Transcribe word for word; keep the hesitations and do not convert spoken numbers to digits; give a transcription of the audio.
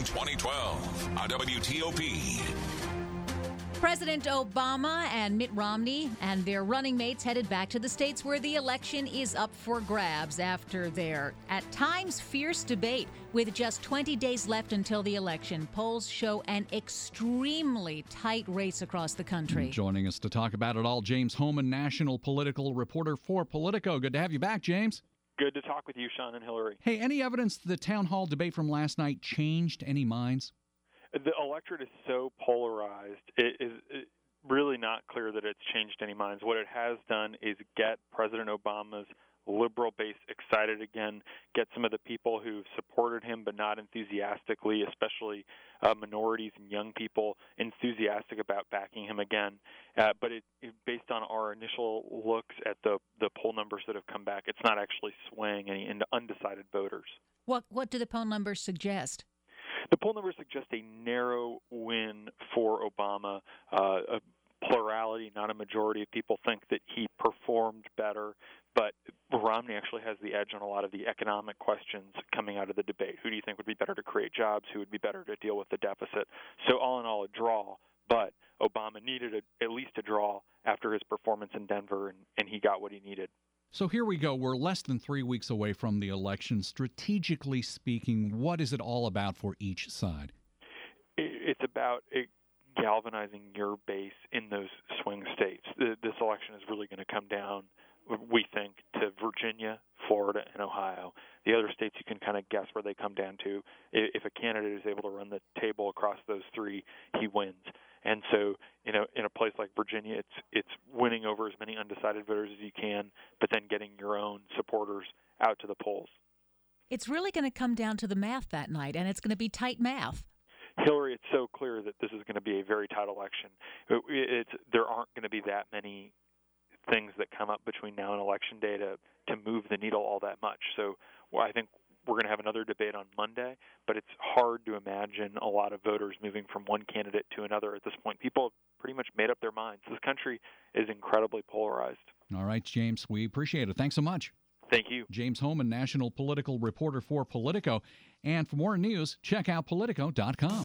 twenty twelve on W T O P. President Obama and Mitt Romney and their running mates headed back to the states where the election is up for grabs after their, at times, fierce debate. With just twenty days left until the election, polls show an extremely tight race across the country. Joining us to talk about it all, James Hohmann, national political reporter for Politico. Good to have you back, James. Good to talk with you, Sean and Hillary. Hey, any evidence the town hall debate from last night changed any minds? The electorate is so polarized, it is really not clear that it's changed any minds. What it has done is get President Obama's liberal base excited again, get some of the people who supported him but not enthusiastically, especially uh, minorities and young people, enthusiastic about backing him again. Uh, but it, it, based on our initial looks at the, the poll numbers that have come back, it's not actually swaying any into undecided voters. What, what do the poll numbers suggest? The poll numbers suggest a narrow win for Obama. Uh, a plurality, not a majority of people think that he performed better, but Romney actually has the edge on a lot of the economic questions coming out of the debate. Who do you think would be better to create jobs? Who would be better to deal with the deficit? So all in all, a draw, but Obama needed a, at least a draw after his performance in Denver, and, and he got what he needed. So here we go. We're less than three weeks away from the election. Strategically speaking, what is it all about for each side? It's about galvanizing your base in those swing states. This election is really going to come down, we think, to Virginia, Florida, and Ohio. The other states, you can kind of guess where they come down to. If a candidate is able to run the table across those three, he wins. And so, you know, in a place like Virginia, it's it's winning over as many undecided voters as you can, but then getting your own supporters out to the polls. It's really going to come down to the math that night, and it's going to be tight math. Hillary, it's so clear that this is going to be a very tight election. It, it's there aren't going to be that many things that come up between now and election day to, to move the needle all that much. So well, I think we're going to have another debate on Monday, but it's hard to imagine a lot of voters moving from one candidate to another at this point. People have pretty much made up their minds. This country is incredibly polarized. All right, James, we appreciate it. Thanks so much. Thank you. James Hohmann, national political reporter for Politico. And for more news, check out Politico dot com.